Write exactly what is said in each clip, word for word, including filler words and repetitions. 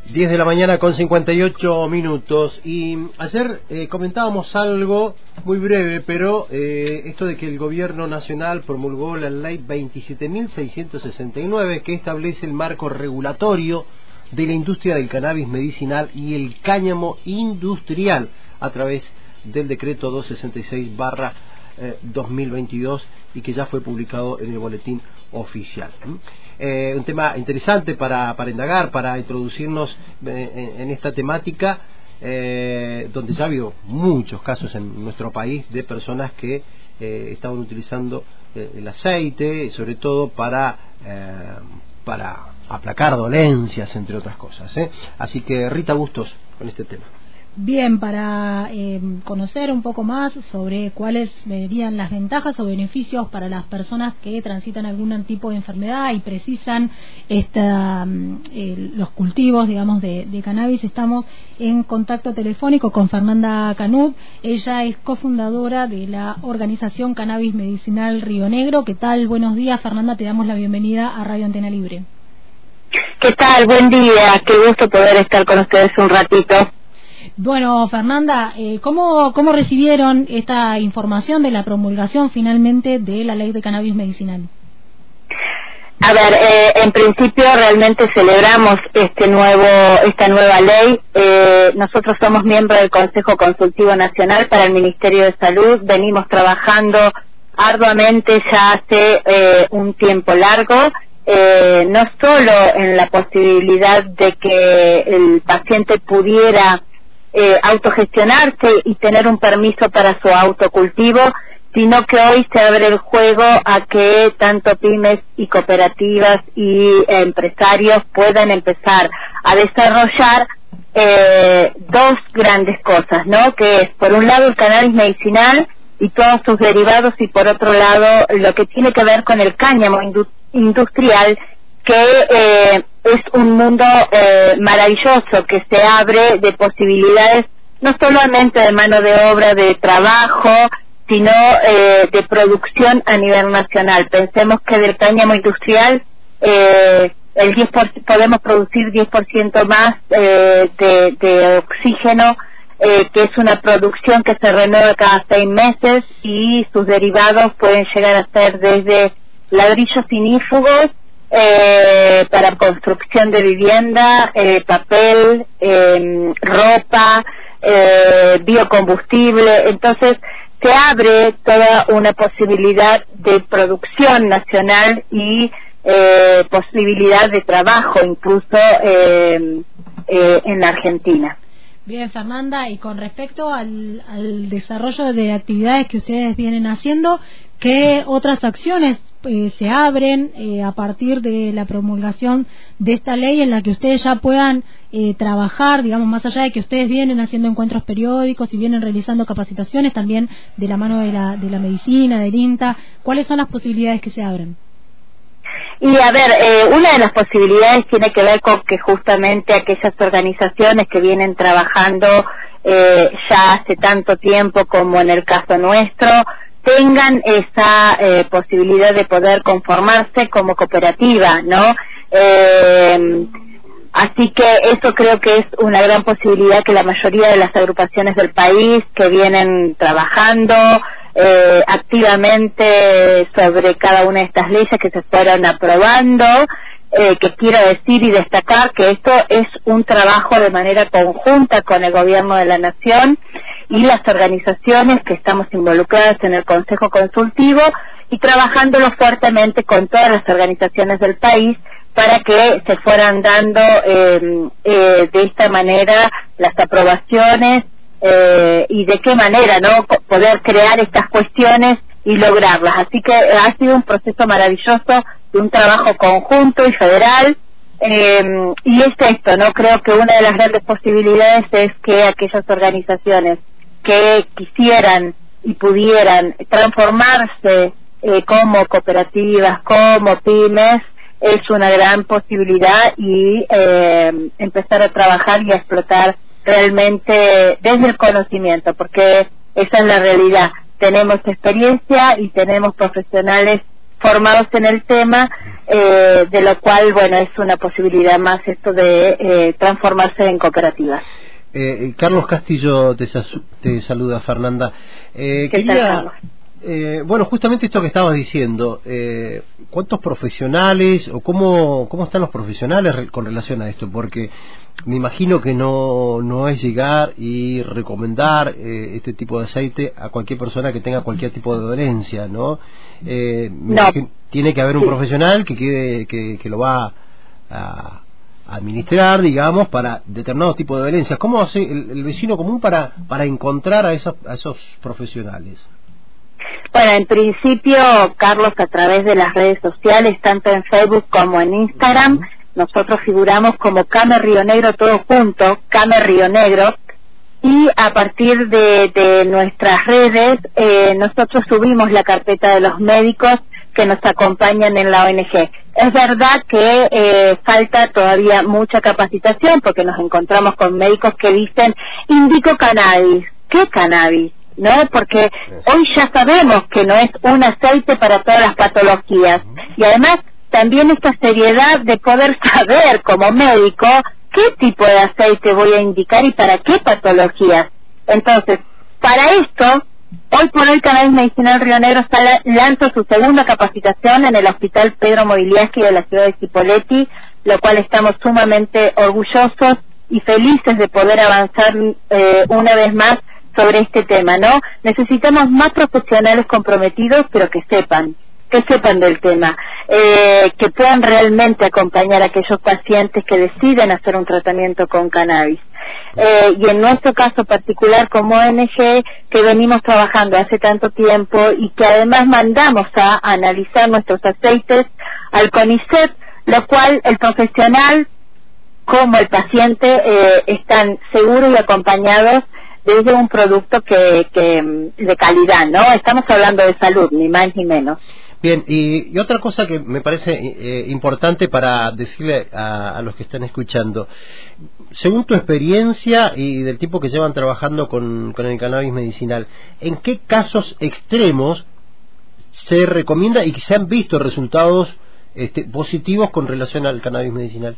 diez de la mañana con cincuenta y ocho minutos. Y ayer eh, comentábamos algo muy breve, pero eh, esto de que el gobierno nacional promulgó la ley veintisiete mil seiscientos sesenta y nueve, que establece el marco regulatorio de la industria del cannabis medicinal y el cáñamo industrial a través del decreto doscientos sesenta y seis barra dos mil veintidós, y que ya fue publicado en el boletín oficial. Eh, un tema interesante para, para indagar, para introducirnos eh, en, en esta temática, eh, donde ya ha habido muchos casos en nuestro país de personas que eh, estaban utilizando eh, el aceite, sobre todo para eh, para aplacar dolencias, entre otras cosas, ¿eh? Así que Rita Bustos con este tema. Bien, para eh, conocer un poco más sobre cuáles serían las ventajas o beneficios para las personas que transitan algún tipo de enfermedad y precisan esta, eh, los cultivos, digamos, de, de cannabis, estamos en contacto telefónico con Fernanda Canut. Ella es cofundadora de la organización Cannabis Medicinal Río Negro. ¿Qué tal? Buenos días, Fernanda, te damos la bienvenida a Radio Antena Libre. ¿Qué tal? Buen día, qué gusto poder estar con ustedes un ratito. Bueno, Fernanda, eh, ¿cómo, ¿cómo recibieron esta información de la promulgación finalmente de la ley de cannabis medicinal? A ver, eh, en principio realmente celebramos este nuevo, esta nueva ley. Eh, nosotros somos miembros del Consejo Consultivo Nacional para el Ministerio de Salud. Venimos trabajando arduamente ya hace eh, un tiempo largo. Eh, no solo en la posibilidad de que el paciente pudiera Eh, autogestionarse y tener un permiso para su autocultivo, sino que hoy se abre el juego a que tanto pymes y cooperativas y eh, empresarios puedan empezar a desarrollar eh, dos grandes cosas, ¿no? Que es, por un lado, el cannabis medicinal y todos sus derivados, y por otro lado, lo que tiene que ver con el cáñamo indu- industrial, que eh, es un mundo eh, maravilloso que se abre de posibilidades no solamente de mano de obra, de trabajo, sino eh, de producción a nivel nacional. Pensemos que del cáñamo industrial eh, el diez por ciento, podemos producir diez por ciento más eh, de, de oxígeno, eh, que es una producción que se renueva cada seis meses, y sus derivados pueden llegar a ser desde ladrillos inífugos, Eh, para construcción de vivienda, eh, papel, eh, ropa, eh, biocombustible. Entonces se abre toda una posibilidad de producción nacional y eh, posibilidad de trabajo incluso eh, eh, en Argentina. Bien, Fernanda, y con respecto al, al desarrollo de actividades que ustedes vienen haciendo, ¿qué otras acciones eh, se abren eh, a partir de la promulgación de esta ley en la que ustedes ya puedan eh, trabajar, digamos, más allá de que ustedes vienen haciendo encuentros periódicos y vienen realizando capacitaciones también de la mano de la, de la medicina, del INTA? ¿Cuáles son las posibilidades que se abren? Y a ver, eh, una de las posibilidades tiene que ver con que justamente aquellas organizaciones que vienen trabajando eh, ya hace tanto tiempo, como en el caso nuestro, tengan esa eh, posibilidad de poder conformarse como cooperativa, ¿no? Eh, así que eso creo que es una gran posibilidad, que la mayoría de las agrupaciones del país que vienen trabajando Eh, activamente sobre cada una de estas leyes que se fueron aprobando, eh, que quiero decir y destacar que esto es un trabajo de manera conjunta con el gobierno de la nación y las organizaciones que estamos involucradas en el Consejo Consultivo, y trabajándolo fuertemente con todas las organizaciones del país para que se fueran dando eh, eh, de esta manera las aprobaciones, Eh, y de qué manera, ¿no?, poder crear estas cuestiones y lograrlas. Así que ha sido un proceso maravilloso, de un trabajo conjunto y federal, eh, y es esto, ¿no? Creo que una de las grandes posibilidades es que aquellas organizaciones que quisieran y pudieran transformarse eh, como cooperativas, como pymes, es una gran posibilidad, y eh, empezar a trabajar y a explotar realmente desde el conocimiento, porque esa es la realidad. Tenemos experiencia y tenemos profesionales formados en el tema, eh, de lo cual, bueno, es una posibilidad más esto de eh, transformarse en cooperativas. Eh, Carlos Castillo te, te saluda, Fernanda. Eh, ¿Qué quería, tal, Carlos? Eh, bueno, justamente esto que estabas diciendo, eh, ¿cuántos profesionales o cómo, cómo están los profesionales re con relación a esto? Porque me imagino que no, no es llegar y recomendar eh, este tipo de aceite a cualquier persona que tenga cualquier tipo de dolencia, ¿no? Eh, me no. imagino, tiene que haber un sí. profesional que, quede, que, que lo va a administrar, digamos, para determinados tipos de dolencias. ¿Cómo hace el, el vecino común para, para encontrar a esos, a esos profesionales? Bueno, en principio, Carlos, a través de las redes sociales, tanto en Facebook como en Instagram, uh-huh. nosotros figuramos como Came Río Negro, todo junto, Came Río Negro, y a partir de, de nuestras redes, eh, nosotros subimos la carpeta de los médicos que nos acompañan en la O N G. Es verdad que eh, falta todavía mucha capacitación, porque nos encontramos con médicos que dicen, indico cannabis. ¿Qué cannabis? ¿No? Porque hoy ya sabemos que no es un aceite para todas las patologías. Y además, también esta seriedad de poder saber como médico qué tipo de aceite voy a indicar y para qué patologías. Entonces, para esto, hoy por hoy Cannabis Medicinal Río Negro está, lanza su segunda capacitación en el Hospital Pedro Mobiliaski de la ciudad de Cipolletti, lo cual estamos sumamente orgullosos y felices de poder avanzar eh, una vez más sobre este tema, ¿no? Necesitamos más profesionales comprometidos, pero que sepan, que sepan del tema, eh, que puedan realmente acompañar a aquellos pacientes que deciden hacer un tratamiento con cannabis. Eh, y en nuestro caso particular como O N G, que venimos trabajando hace tanto tiempo y que además mandamos a analizar nuestros aceites al CONICET, lo cual el profesional como el paciente eh, están seguros y acompañados desde un producto que, que de calidad, ¿no? Estamos hablando de salud, ni más ni menos. Bien, y, y otra cosa que me parece eh, importante para decirle a, a los que están escuchando, según tu experiencia y del tiempo que llevan trabajando con, con el cannabis medicinal, ¿en qué casos extremos se recomienda y que se han visto resultados este, positivos con relación al cannabis medicinal?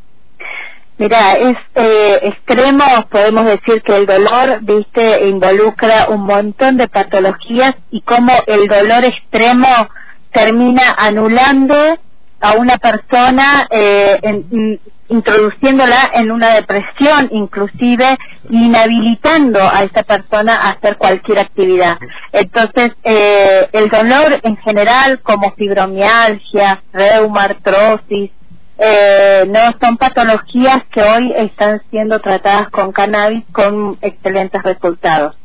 Mira, es eh, extremo, podemos decir que el dolor, viste, involucra un montón de patologías y cómo el dolor extremo termina anulando a una persona, eh, en, introduciéndola en una depresión, inclusive inhabilitando a esa persona a hacer cualquier actividad. Entonces, eh, el dolor en general, como fibromialgia, reuma, artrosis, Eh, no son patologías que hoy están siendo tratadas con cannabis con excelentes resultados.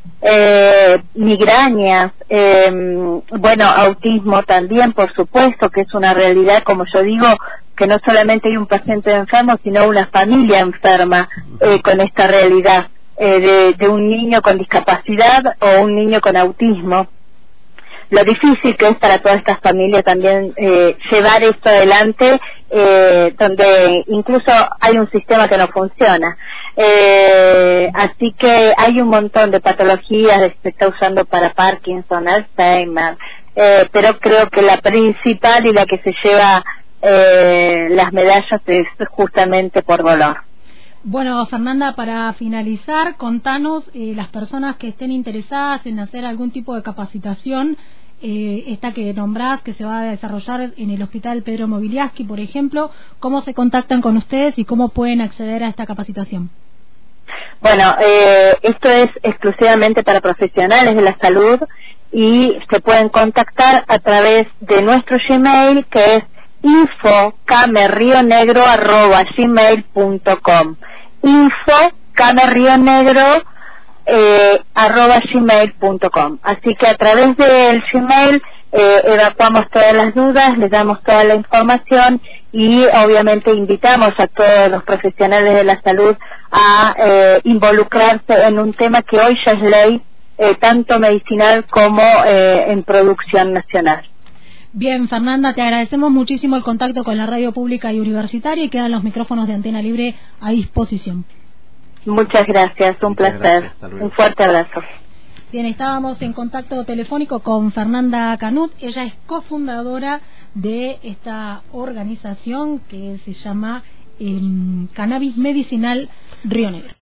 Eh, migrañas, eh, bueno, autismo también, por supuesto, que es una realidad, como yo digo, que no solamente hay un paciente enfermo, sino una familia enferma eh, con esta realidad eh, de, de un niño con discapacidad o un niño con autismo. Lo difícil que es para toda esta familia también eh, llevar esto adelante, eh, donde incluso hay un sistema que no funciona. Eh, así que hay un montón de patologías que se está usando para Parkinson, Alzheimer, eh, pero creo que la principal y la que se lleva eh, las medallas es justamente por dolor. Bueno, Fernanda, para finalizar, contanos eh, las personas que estén interesadas en hacer algún tipo de capacitación, eh, esta que nombrás, que se va a desarrollar en el Hospital Pedro Mobiliaski, por ejemplo, ¿cómo se contactan con ustedes y cómo pueden acceder a esta capacitación? Bueno, eh, esto es exclusivamente para profesionales de la salud y se pueden contactar a través de nuestro Gmail, que es info camerrionegro arroba gmail punto com. info camerrionegro eh, arroba gmail punto com. Así que a través del Gmail eh, evacuamos todas las dudas, les damos toda la información y obviamente invitamos a todos los profesionales de la salud a eh, involucrarse en un tema que hoy ya es ley, eh, tanto medicinal como eh, en producción nacional. Bien, Fernanda, te agradecemos muchísimo el contacto con la radio pública y universitaria y quedan los micrófonos de Antena Libre a disposición. Muchas gracias, un Muchas placer. gracias, un fuerte abrazo. Bien, estábamos en contacto telefónico con Fernanda Canut. Ella es cofundadora de esta organización que se llama eh, Cannabis Medicinal Río Negro.